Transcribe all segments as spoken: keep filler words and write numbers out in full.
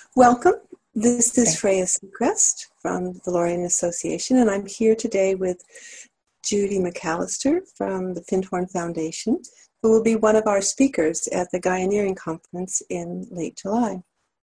Welcome. This is Okay. Freya Seacrest from the Lorraine Association, and I'm here today with Judy McAllister from the Findhorn Foundation, who will be one of our speakers at the Gaianeering Conference in late July.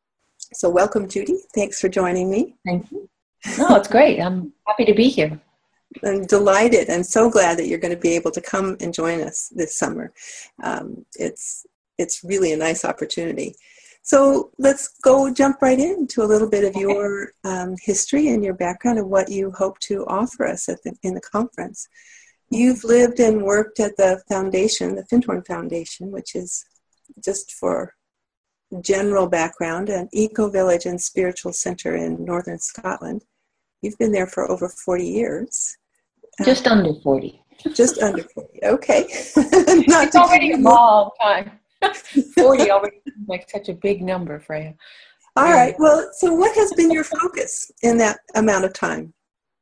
So welcome, Judy. Thanks for joining me. Thank you. No, it's great. I'm happy to be here. I'm delighted. I'm so glad that you're going to be able to come and join us this summer. Um, it's, it's really a nice opportunity. So let's go jump right into a little bit of your um, history and your background and what you hope to offer us at the, in the conference. You've lived and worked at the foundation, the Findhorn Foundation, which is, just for general background, an eco-village and spiritual center in northern Scotland. You've been there for over forty years. Just uh, under forty. Just under forty, okay. Not it's already a long time. forty already seems like such a big number, Freya. All yeah. right. Well, so what has been your focus in that amount of time?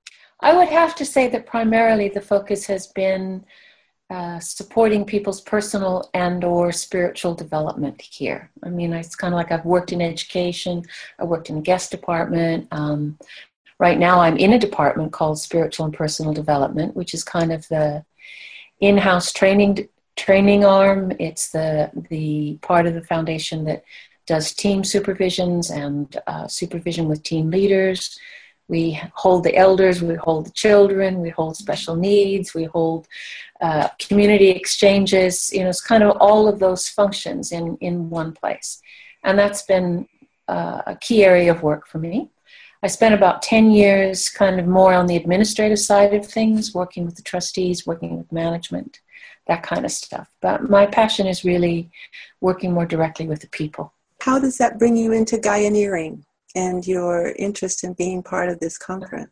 I would have to say that primarily the focus has been uh, supporting people's personal and or spiritual development here. I mean, it's kind of like I've worked in education, I worked in the guest department. Um, right now I'm in a department called Spiritual and Personal Development, which is kind of the in-house training training arm. It's the the part of the foundation that does team supervisions and uh, supervision with team leaders. We hold the elders, we hold the children, we hold special needs, we hold uh, community exchanges. You know, it's kind of all of those functions in, in one place. And that's been uh, a key area of work for me. I spent about ten years kind of more on the administrative side of things, working with the trustees, working with management, that kind of stuff. But my passion is really working more directly with the people. How does that bring you into Gaianeering and your interest in being part of this conference?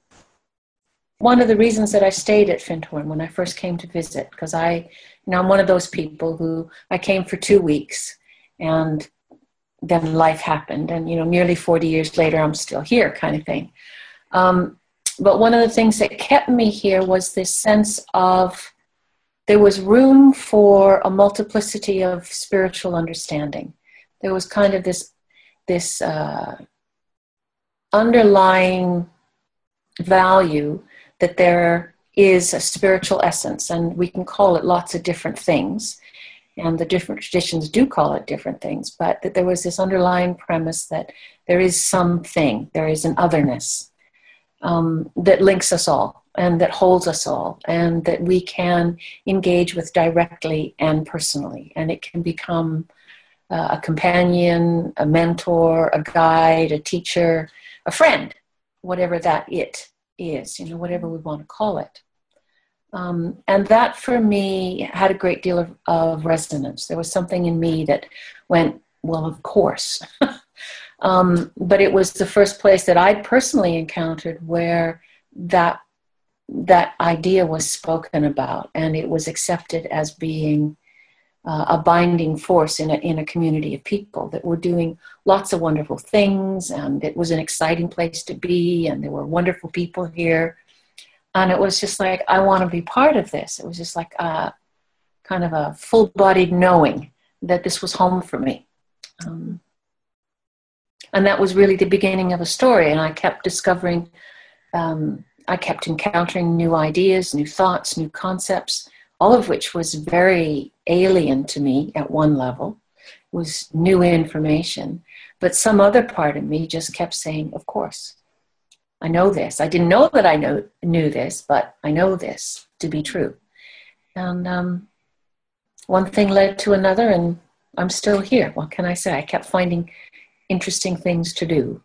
One of the reasons that I stayed at Findhorn when I first came to visit, because I, you know, I'm one of those people who, I came for two weeks and then life happened. And, you know, nearly forty years later, I'm still here kind of thing. Um, but one of the things that kept me here was this sense of there was room for a multiplicity of spiritual understanding. There was kind of this, this uh, underlying value that there is a spiritual essence, and we can call it lots of different things, and the different traditions do call it different things, but that there was this underlying premise that there is something, there is an otherness um, that links us all, and that holds us all, and that we can engage with directly and personally. And it can become uh, a companion, a mentor, a guide, a teacher, a friend, whatever that it is, you know, whatever we want to call it. Um, and that for me had a great deal of, of resonance. There was something in me that went, well, of course. um, but it was the first place that I'd personally encountered where that that idea was spoken about, and it was accepted as being uh, a binding force in a, in a community of people that were doing lots of wonderful things, and it was an exciting place to be, and there were wonderful people here. And it was just like, I want to be part of this. It was just like a kind of a full-bodied knowing that this was home for me. Um, and that was really the beginning of a story, and I kept discovering um, I kept encountering new ideas, new thoughts, new concepts, all of which was very alien to me at one level. It was new information. But some other part of me just kept saying, of course, I know this. I didn't know that I know, knew this, but I know this to be true. And um, one thing led to another, and I'm still here. What can I say? I kept finding interesting things to do.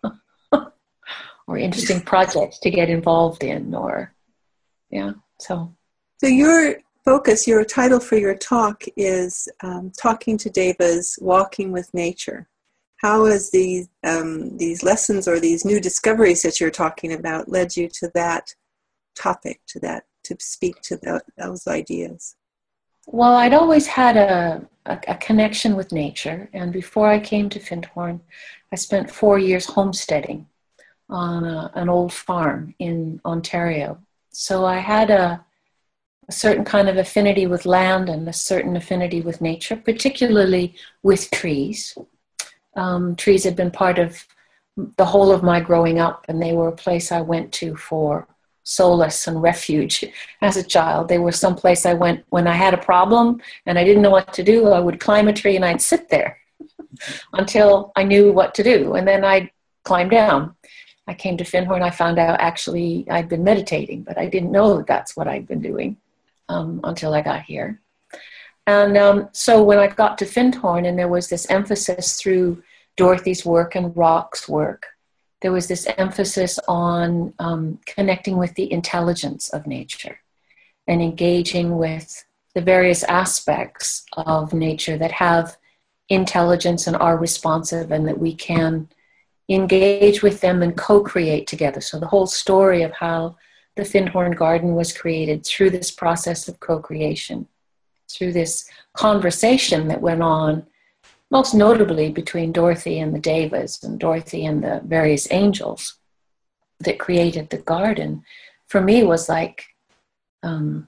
Or interesting projects to get involved in, or, yeah, so. So your focus, your title for your talk is um, Talking to Devas, Walking with Nature. How has these, um, these lessons or these new discoveries that you're talking about led you to that topic, to that, to speak to the, those ideas? Well, I'd always had a, a, a connection with nature, and before I came to Findhorn, I spent four years homesteading on a, an old farm in Ontario. So I had a, a certain kind of affinity with land and a certain affinity with nature, particularly with trees. Um, trees had been part of the whole of my growing up, and they were a place I went to for solace and refuge as a child. They were someplace I went when I had a problem and I didn't know what to do. I would climb a tree and I'd sit there until I knew what to do, and then I'd climb down. I came to Findhorn, I found out actually I'd been meditating, but I didn't know that that's what I'd been doing um, until I got here. And um, so when I got to Findhorn, and there was this emphasis through Dorothy's work and Rock's work, there was this emphasis on um, connecting with the intelligence of nature and engaging with the various aspects of nature that have intelligence and are responsive, and that we can engage with them and co-create together. So the whole story of how the Findhorn Garden was created through this process of co-creation, through this conversation that went on, most notably between Dorothy and the Devas and Dorothy and the various angels that created the garden, for me was like, um,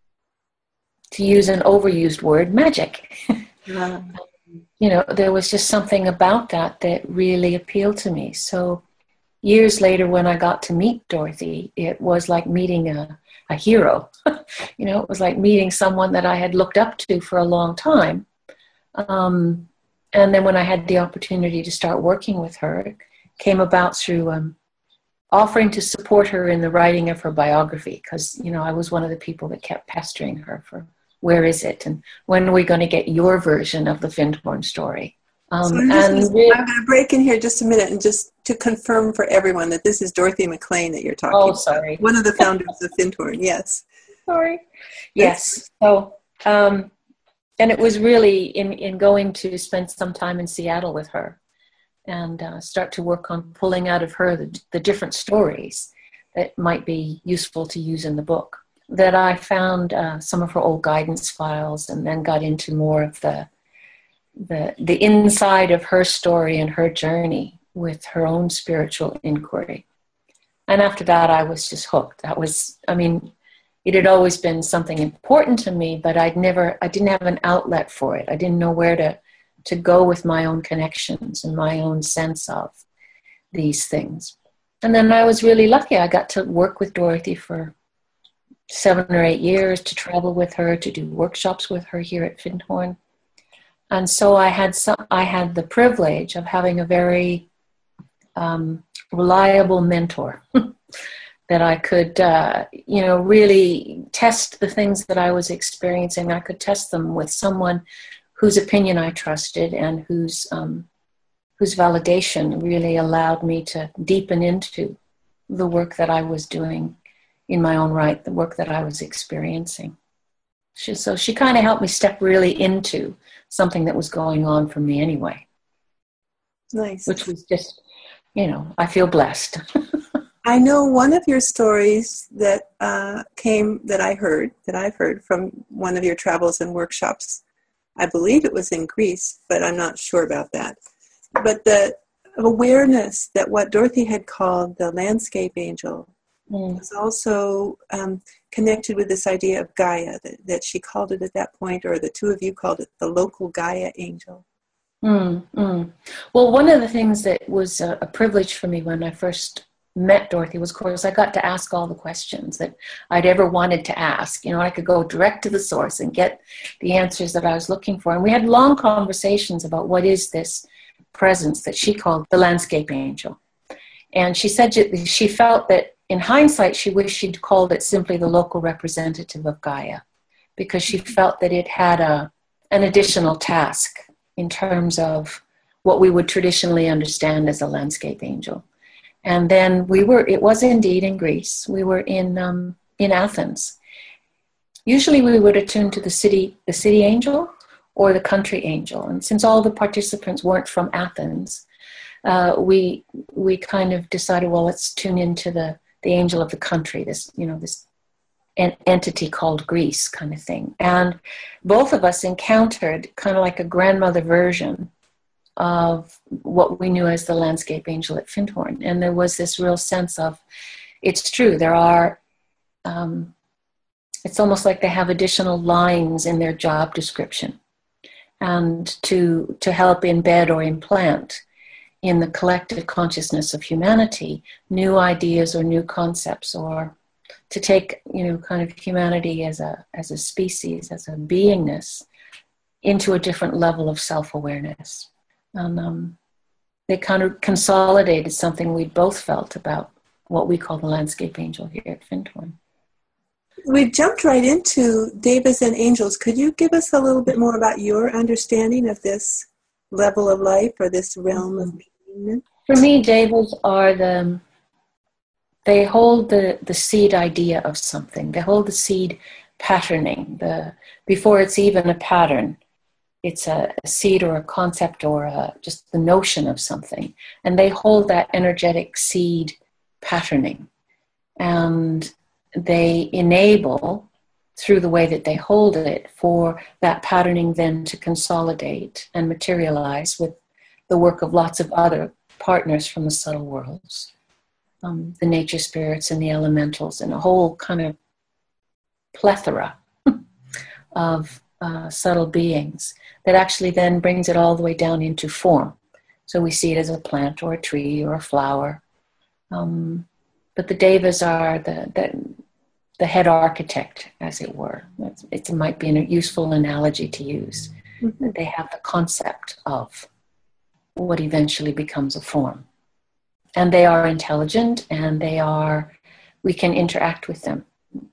to use an overused word, magic. Yeah. You know, there was just something about that that really appealed to me. So years later, when I got to meet Dorothy, it was like meeting a, a hero. You know, it was like meeting someone that I had looked up to for a long time. Um, and then when I had the opportunity to start working with her, it came about through um, offering to support her in the writing of her biography, because, you know, I was one of the people that kept pestering her for, where is it? And when are we going to get your version of the Findhorn story? Um, so I'm, just and gonna, really, I'm going to break in here just a minute and just to confirm for everyone that this is Dorothy McLean that you're talking oh, about. sorry. One of the founders of Findhorn, yes. Sorry. Yes. So, um, and it was really in, in going to spend some time in Seattle with her and uh, start to work on pulling out of her the, the different stories that might be useful to use in the book, that I found uh, some of her old guidance files, and then got into more of the, the the inside of her story and her journey with her own spiritual inquiry. And after that, I was just hooked. That was, I mean, it had always been something important to me, but I'd never, I didn't have an outlet for it. I didn't know where to, to go with my own connections and my own sense of these things. And then I was really lucky. I got to work with Dorothy for seven or eight years, to travel with her, to do workshops with her here at Findhorn. And so I had some, I had the privilege of having a very um, reliable mentor that I could, uh, you know, really test the things that I was experiencing. I could test them with someone whose opinion I trusted and whose um, whose validation really allowed me to deepen into the work that I was doing in my own right, the work that I was experiencing. She, so she kind of helped me step really into something that was going on for me anyway. Nice. Which was just, you know, I feel blessed. I know one of your stories that uh, came, that I heard, that I've heard from one of your travels and workshops. I believe it was in Greece, but I'm not sure about that. But the awareness that what Dorothy had called the landscape angel mm. was also um, connected with this idea of Gaia, that, that she called it at that point, or the two of you called it the local Gaia angel. Mm, mm. Well, one of the things that was a, a privilege for me when I first met Dorothy was, of course, I got to ask all the questions that I'd ever wanted to ask. You know, I could go direct to the source and get the answers that I was looking for. And we had long conversations about what is this presence that she called the landscape angel. And she said she felt that in hindsight, she wished she'd called it simply the local representative of Gaia, because she felt that it had a an additional task in terms of what we would traditionally understand as a landscape angel. And then we were, it was indeed in Greece. We were in um, in Athens. Usually we would attune to the city, the city angel or the country angel. And since all the participants weren't from Athens, uh, we we kind of decided, well, let's tune into the, the angel of the country, this, you know, this en- entity called Greece kind of thing. And both of us encountered kind of like a grandmother version of what we knew as the landscape angel at Findhorn. And there was this real sense of, it's true, there are, um, it's almost like they have additional lines in their job description, and to to help embed or implant in the collective consciousness of humanity, new ideas or new concepts, or to take, you know, kind of humanity as a as a species, as a beingness, into a different level of self-awareness. And um, they kind of consolidated something we both felt about what we call the landscape angel here at Findhorn. We jumped right into devas and angels. Could you give us a little bit more about your understanding of this level of life or this realm of being? For me, devas are the, they hold the, the seed idea of something. They hold the seed patterning. The before it's even a pattern, it's a, a seed or a concept or a, just the notion of something. And they hold that energetic seed patterning. And they enable, through the way that they hold it, for that patterning then to consolidate and materialize with the work of lots of other partners from the subtle worlds, um, the nature spirits and the elementals, and a whole kind of plethora of uh, subtle beings that actually then brings it all the way down into form. So we see it as a plant or a tree or a flower. Um, but the devas are the, the the head architect, as it were. It's, it might be a useful analogy to use. Mm-hmm. They have the concept of what eventually becomes a form. And they are intelligent, and they are, we can interact with them.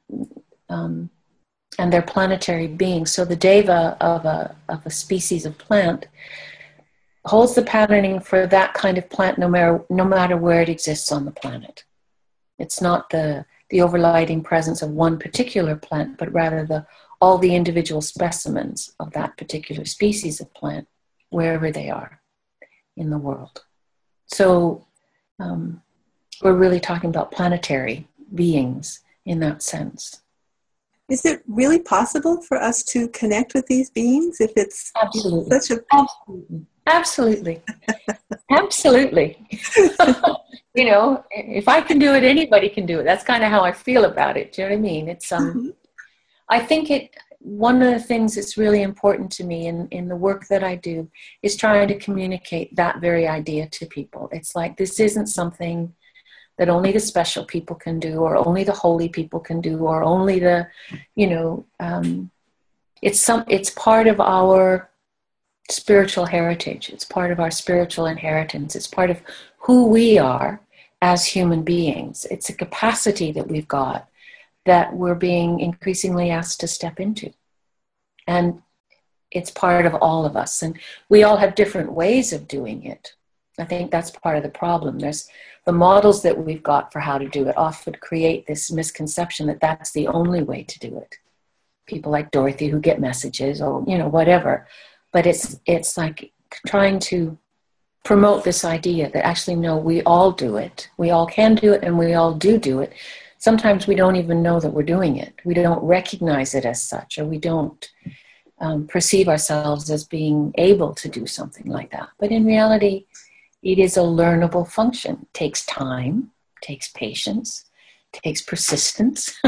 Um, and they're planetary beings. So the deva of a, of a species of plant holds the patterning for that kind of plant no matter, no matter where it exists on the planet. It's not the the overlighting presence of one particular plant, but rather the all the individual specimens of that particular species of plant, wherever they are in the world. So um, we're really talking about planetary beings in that sense. Is it really possible for us to connect with these beings if it's absolutely such a absolutely absolutely absolutely you know, if I can do it, anybody can do it. That's kind of how I feel about it. Do you know what I mean? It's um mm-hmm. I think it one of the things that's really important to me in in the work that I do is trying to communicate that very idea to people. It's like, this isn't something that only the special people can do, or only the holy people can do, or only the, you know, um, it's some, it's part of our spiritual heritage. It's part of our spiritual inheritance. It's part of who we are as human beings. It's a capacity that we've got that we're being increasingly asked to step into. And it's part of all of us. And we all have different ways of doing it. I think that's part of the problem. There's the models that we've got for how to do it often create this misconception that that's the only way to do it. People like Dorothy who get messages, or, you know, whatever. But it's it's like trying to promote this idea that actually, no, we all do it. We all can do it, and we all do do it. Sometimes we don't even know that we're doing it. We don't recognize it as such, or we don't um, perceive ourselves as being able to do something like that. But in reality, it is a learnable function. It takes time, takes patience, takes persistence.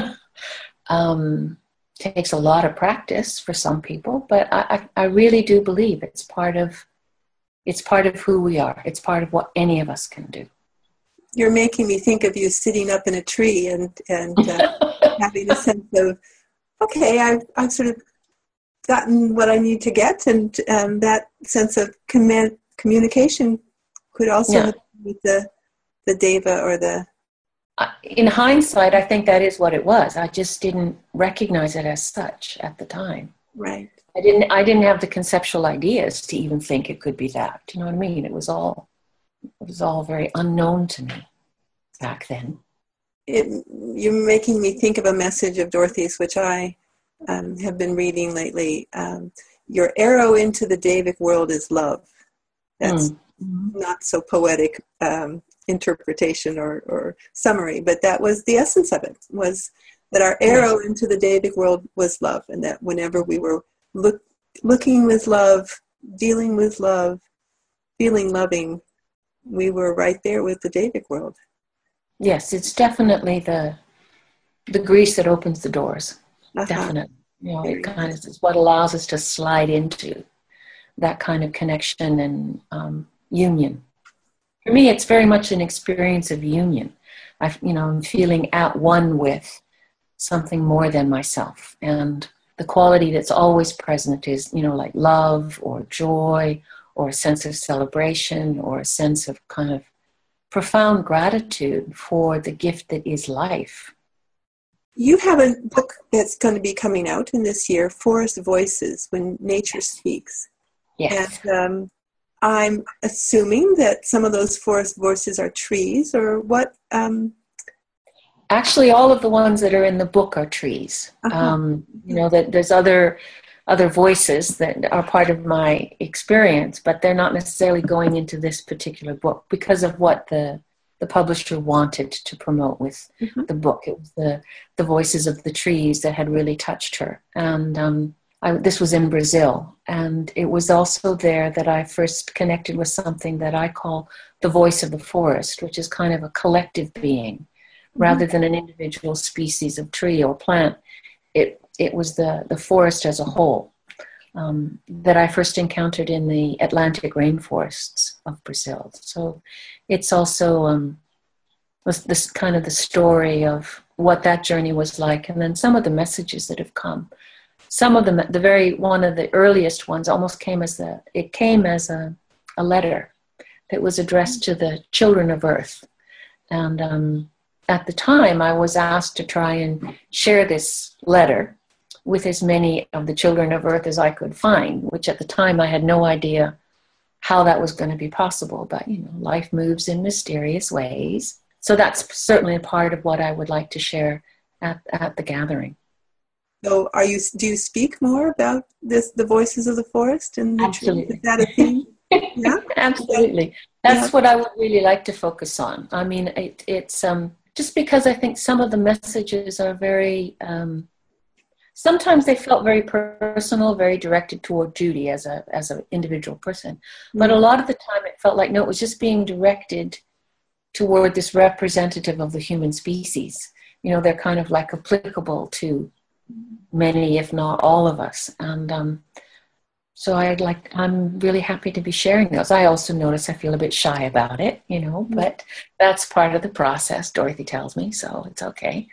um, takes a lot of practice for some people, but I, I, I really do believe it's part of it's part of who we are. It's part of what any of us can do. You're making me think of you sitting up in a tree and and uh, having a sense of, okay, I've I've sort of gotten what I need to get, and um, that sense of command, communication could also yeah. have with the the deva or the. In hindsight, I think that is what it was. I just didn't recognize it as such at the time. Right. I didn't. I didn't have the conceptual ideas to even think it could be that. Do you know what I mean? It was all. It was all very unknown to me back then. It, you're making me think of a message of Dorothy's, which I um, have been reading lately. Um, Your arrow into the Devic world is love. That's mm. not so poetic. Um, interpretation or, or summary, but that was the essence of it, was that our arrow into the Devic world was love, and that whenever we were look, looking with love, dealing with love, feeling loving, we were right there with the Devic world. Yes, it's definitely the the grease that opens the doors. Uh-huh. Definitely. You know, it kind of is what allows us to slide into that kind of connection and um, union. For me, it's very much an experience of union. I, you know, I'm feeling at one with something more than myself. And the quality that's always present is, you know, like love or joy or a sense of celebration or a sense of kind of profound gratitude for the gift that is life. You have a book that's going to be coming out in this year, Forest Voices, When Nature Speaks. Yes. And um, I'm assuming that some of those forest voices are trees, or what? Um... Actually, all of the ones that are in the book are trees. Uh-huh. Um, you know, that there's other other voices that are part of my experience, but they're not necessarily going into this particular book because of what the the publisher wanted to promote with mm-hmm. the book. It was the the voices of the trees that had really touched her. And um, I, this was in Brazil. And it was also there that I first connected with something that I call the voice of the forest, which is kind of a collective being, mm-hmm. rather than an individual species of tree or plant. It it was the, the forest as a whole um, that I first encountered in the Atlantic rainforests of Brazil. So it's also um, was this kind of the story of what that journey was like, and then some of the messages that have come. Some of them, the very one of the earliest ones, almost came as the it came as a, a letter that was addressed to the children of Earth, and um, at the time I was asked to try and share this letter with as many of the children of Earth as I could find, which at the time I had no idea how that was going to be possible. But, you know, life moves in mysterious ways. So that's certainly a part of what I would like to share at, at the gathering. So are you, do you speak more about this, the voices of the forest and the Absolutely. trees? Is that a theme? Yeah? Absolutely. That's yeah. what I would really like to focus on. I mean, it, it's um, just because I think some of the messages are very... Um, Sometimes they felt very personal, very directed toward Judy as a as an individual person. Mm-hmm. But a lot of the time it felt like, no, it was just being directed toward this representative of the human species. You know, they're kind of like applicable to many, if not all of us. And um, so I'd like, I'm really happy to be sharing those. I also notice I feel a bit shy about it, you know, mm-hmm. but that's part of the process, Dorothy tells me, so it's okay.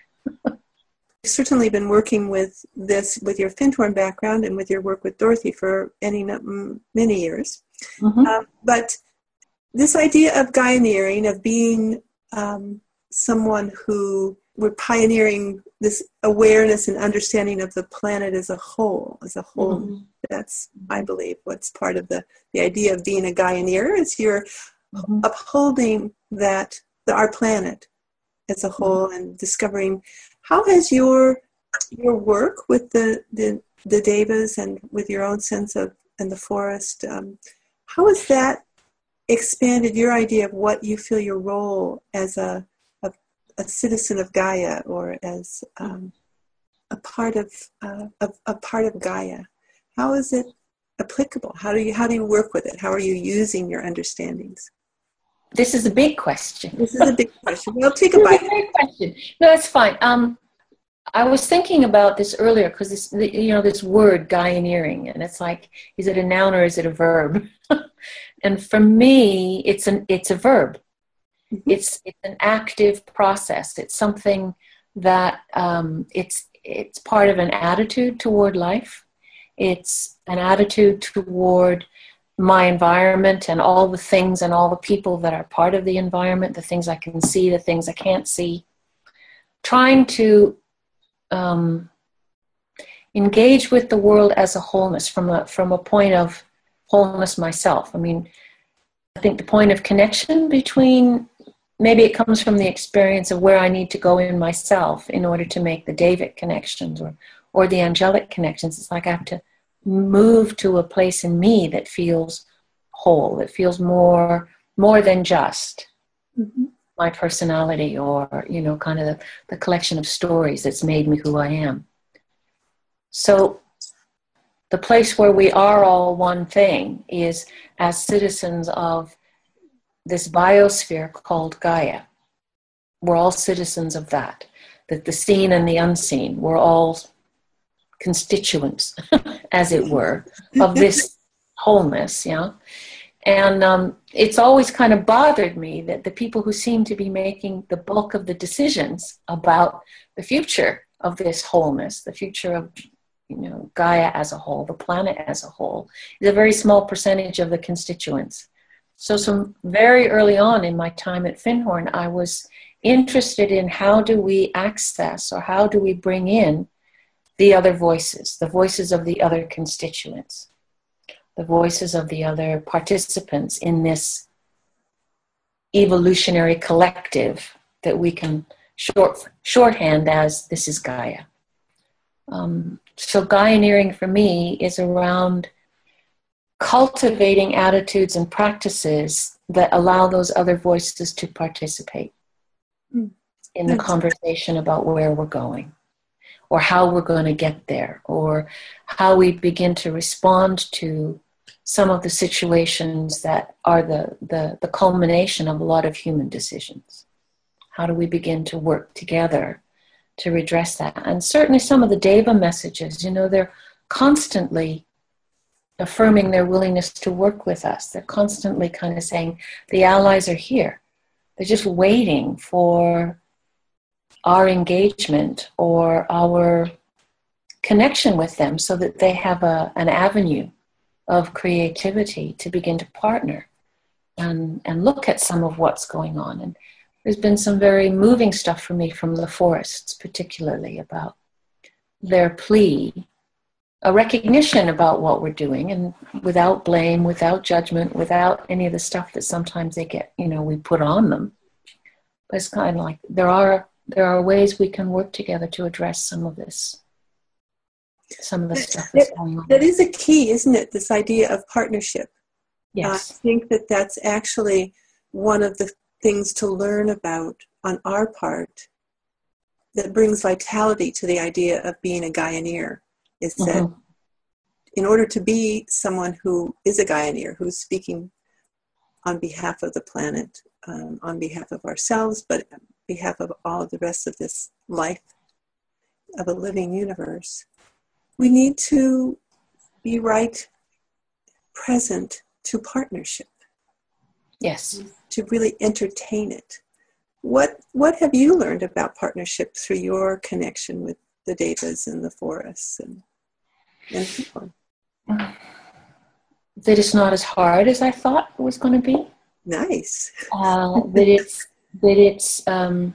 You've certainly been working with this, with your Findhorn background and with your work with Dorothy for any many years. Mm-hmm. Um, but this idea of Gaianeering, of being um, someone who, we're pioneering this awareness and understanding of the planet as a whole, as a whole. Mm-hmm. That's, I believe, what's part of the, the idea of being a Gaianeer, is you're mm-hmm. upholding that, the, our planet as a whole, mm-hmm. and discovering. How has your your work with the, the, the Devas and with your own sense of and the forest, um, how has that expanded your idea of what you feel your role as a a, a citizen of Gaia, or as um, a part of uh, a, a part of Gaia? How is it applicable? How do you how do you work with it? How are you using your understandings? This is a big question. This is a big question. Well, take a bite. This is a big question. No, it's fine. Um, I was thinking about this earlier because this, you know, this word Gaianeering, and it's like, is it a noun or is it a verb? And for me, it's an it's a verb. Mm-hmm. It's it's an active process. It's something that um, it's it's part of an attitude toward life. It's an attitude toward my environment and all the things and all the people that are part of the environment, the things I can see, the things I can't see. Trying to um, engage with the world as a wholeness from a, from a point of wholeness myself. I mean, I think the point of connection between, maybe it comes from the experience of where I need to go in myself in order to make the Davic connections or, or the angelic connections. It's like I have to move to a place in me that feels whole, that feels more more than just mm-hmm. my personality, or, you know, kind of the, the collection of stories that's made me who I am. So the place where we are all one thing is as citizens of this biosphere called Gaia. We're all citizens of that, that the seen and the unseen, we're all constituents, as it were, of this wholeness, yeah. And um, it's always kind of bothered me that the people who seem to be making the bulk of the decisions about the future of this wholeness, the future of, you know, Gaia as a whole, the planet as a whole, is a very small percentage of the constituents. So some very early on in my time at Findhorn, I was interested in how do we access or how do we bring in the other voices, the voices of the other constituents, the voices of the other participants in this evolutionary collective that we can short, shorthand as this is Gaia. Um, so Gaianeering for me is around cultivating attitudes and practices that allow those other voices to participate mm. in the conversation about where we're going, or how we're going to get there, or how we begin to respond to some of the situations that are the, the, the culmination of a lot of human decisions. How do we begin to work together to redress that? And certainly some of the Deva messages, you know, they're constantly affirming their willingness to work with us. They're constantly kind of saying, the allies are here. They're just waiting for our engagement or our connection with them so that they have a, an avenue of creativity to begin to partner and, and look at some of what's going on. And there's been some very moving stuff for me from the forests, particularly about their plea, a recognition about what we're doing, and without blame, without judgment, without any of the stuff that sometimes they get, you know, we put on them. But it's kind of like there are there are ways we can work together to address some of this, some of the stuff that's going on. That is a key, isn't it? This idea of partnership. Yes. I think that that's actually one of the things to learn about on our part that brings vitality to the idea of being a Gaianeer, is that mm-hmm. in order to be someone who is a Gaianeer, who's speaking on behalf of the planet, um, on behalf of ourselves, but on behalf of all of the rest of this life of a living universe, we need to be right present to partnership. Yes. To really entertain it. What what have you learned about partnership through your connection with the Devas and the forests and, and people? That it's not as hard as I thought it was going to be. Nice. Uh, that it's that it's um,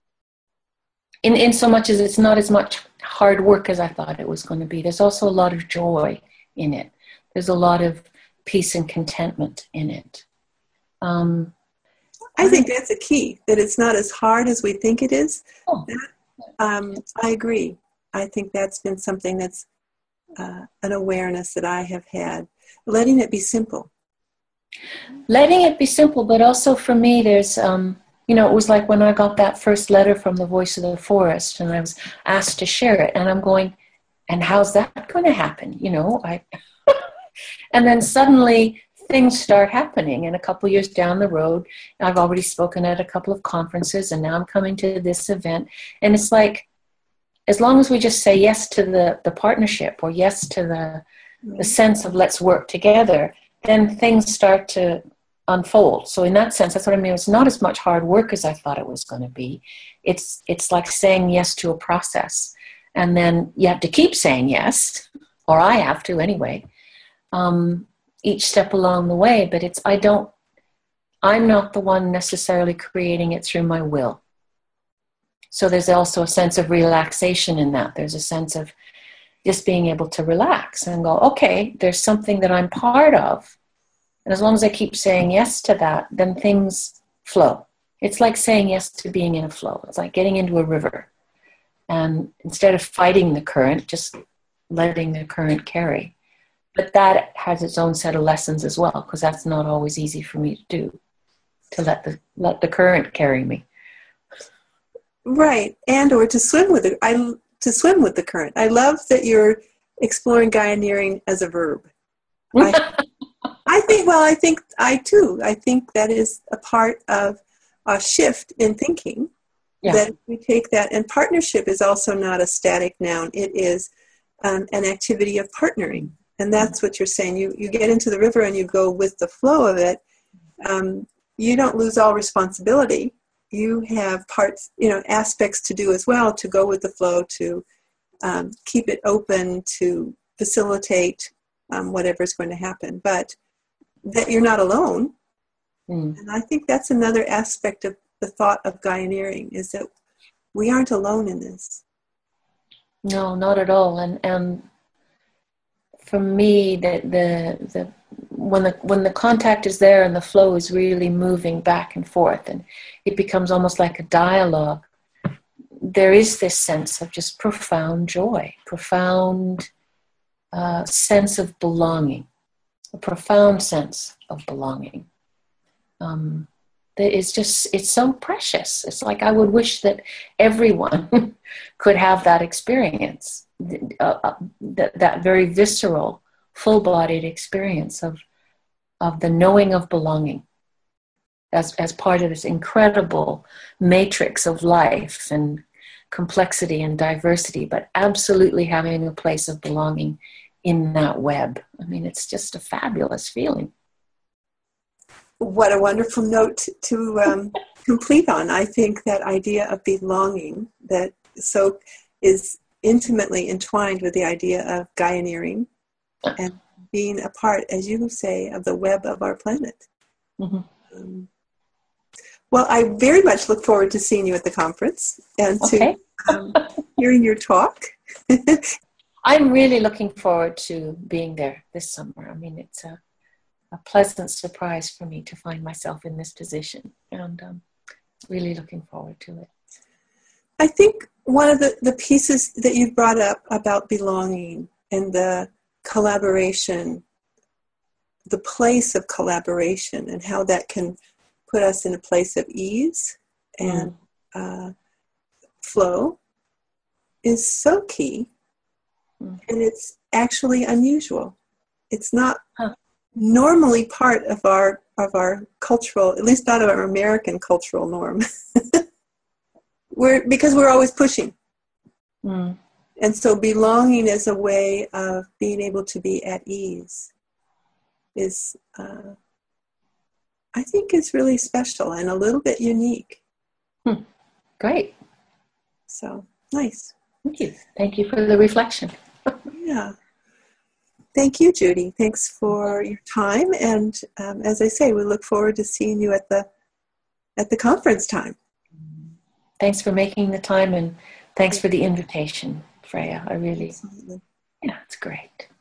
in in so much as it's not as much hard work as I thought it was going to be. There's also a lot of joy in it. There's a lot of peace and contentment in it. Um, I think that's a key, that it's not as hard as we think it is. Oh. That, um, I agree. I think that's been something that's uh, an awareness that I have had. Letting it be simple. Letting it be simple, but also for me, there's, um, you know, it was like when I got that first letter from the Voice of the Forest and I was asked to share it, and I'm going, and how's that going to happen? You know, I, and then suddenly things start happening, and a couple years down the road, I've already spoken at a couple of conferences, and now I'm coming to this event, and it's like, as long as we just say yes to the, the partnership, or yes to the, the sense of let's work together, then things start to unfold. So in that sense, that's what I mean. It's not as much hard work as I thought it was going to be. It's it's like saying yes to a process, and then you have to keep saying yes, or I have to anyway. Um, each step along the way, but it's, I don't, I'm not the one necessarily creating it through my will. So there's also a sense of relaxation in that. There's a sense of just being able to relax and go, okay, there's something that I'm part of. And as long as I keep saying yes to that, then things flow. It's like saying yes to being in a flow. It's like getting into a river. And instead of fighting the current, just letting the current carry. But that has its own set of lessons as well, because that's not always easy for me to do, to let the let the current carry me. Right, and or to swim with it. I to swim with the current. I love that you're exploring Gaianeering as a verb. I, I think. Well, I think I too. I think that is a part of a shift in thinking. Yeah. That we take that, and partnership is also not a static noun. It is um, an activity of partnering. And that's what you're saying. You you get into the river and you go with the flow of it. Um, you don't lose all responsibility. You have parts, you know, aspects to do as well, to go with the flow, to um, keep it open, to facilitate um, whatever's going to happen. But that you're not alone. Mm. And I think that's another aspect of the thought of Gaianeering, is that we aren't alone in this. No, not at all. And and for me, the the the when the when the contact is there and the flow is really moving back and forth, and it becomes almost like a dialogue, there is this sense of just profound joy, profound uh, sense of belonging, a profound sense of belonging. Um, that is just, it's so precious. It's like I would wish that everyone could have that experience, uh, uh, that, that very visceral, full-bodied experience of of the knowing of belonging as, as part of this incredible matrix of life and complexity and diversity, but absolutely having a place of belonging in that web. I mean, it's just a fabulous feeling. What a wonderful note to um, complete on. I think that idea of belonging that so is intimately entwined with the idea of Gaianeering and being a part, as you say, of the web of our planet. Mm-hmm. Um, well, I very much look forward to seeing you at the conference and okay. to um, hearing your talk. I'm really looking forward to being there this summer. I mean, it's a, a pleasant surprise for me to find myself in this position, and um, really looking forward to it. I think one of the, the pieces that you've brought up about belonging and the collaboration, the place of collaboration, and how that can put us in a place of ease and mm. uh, flow is so key. Mm. And it's actually unusual. It's not huh. normally part of our of our cultural, at least not of our American cultural norm. we're because we're always pushing. Mm. And so belonging as a way of being able to be at ease is, uh, I think, is really special and a little bit unique. Hmm. Great. So, nice. Thank you. Thank you for the reflection. Yeah. Thank you, Judy. Thanks for your time. And um, as I say, we look forward to seeing you at the at the conference time. Thanks for making the time, and thanks for the invitation, Freya. I really, Absolutely. Yeah, it's great.